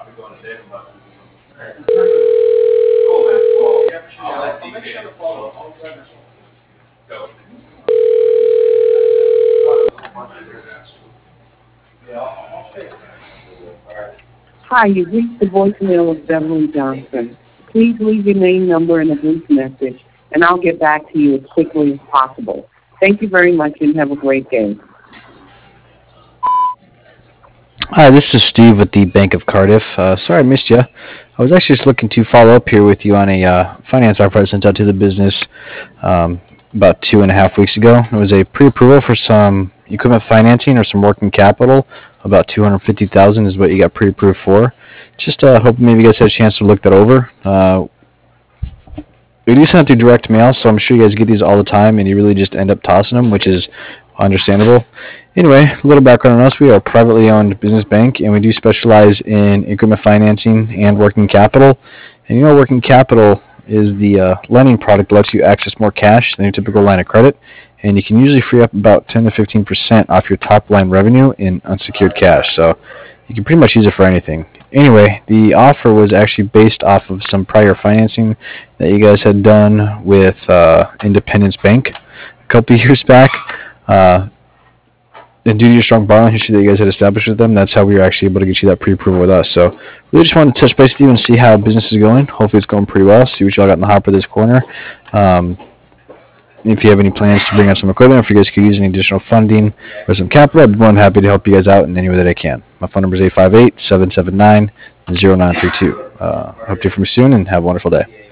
Hi, you've reached the voicemail of Beverly Johnson. Please leave your name, number, and a brief message, and I'll get back to you as quickly as possible. Thank you very much and have a great day. Hi, this is Steve with the Bank of Cardiff. Sorry I missed you. I was actually just looking to follow up here with you on a finance offer I sent out to the business about 2.5 weeks ago. It was a pre-approval for some equipment financing or some working capital. About 250,000 is what you got pre-approved for. Just hoping maybe you guys had a chance to look that over. We do send it through direct mail, so I'm sure you guys get these all the time, and you really just end up tossing them, which is understandable. Anyway, a little background on us. We are a privately owned business bank, and we do specialize in equipment financing and working capital. And working capital is the lending product that lets you access more cash than your typical line of credit, and you can usually free up about 10 to 15% off your top line revenue in unsecured cash. So you can pretty much use it for anything. Anyway, the offer was actually based off of some prior financing that you guys had done with Independence Bank a couple of years back. And due to your strong borrowing history that you guys had established with them, that's how we were actually able to get you that pre-approval with us. So we just wanted to touch base with you and see how business is going. Hopefully it's going pretty well. See what y'all got in the hopper this corner. If you have any plans to bring up some equipment, if you guys could use any additional funding or some capital, I'd be more than happy to help you guys out in any way that I can. My phone number is 858-779-0932. Hope to hear from you soon and have a wonderful day.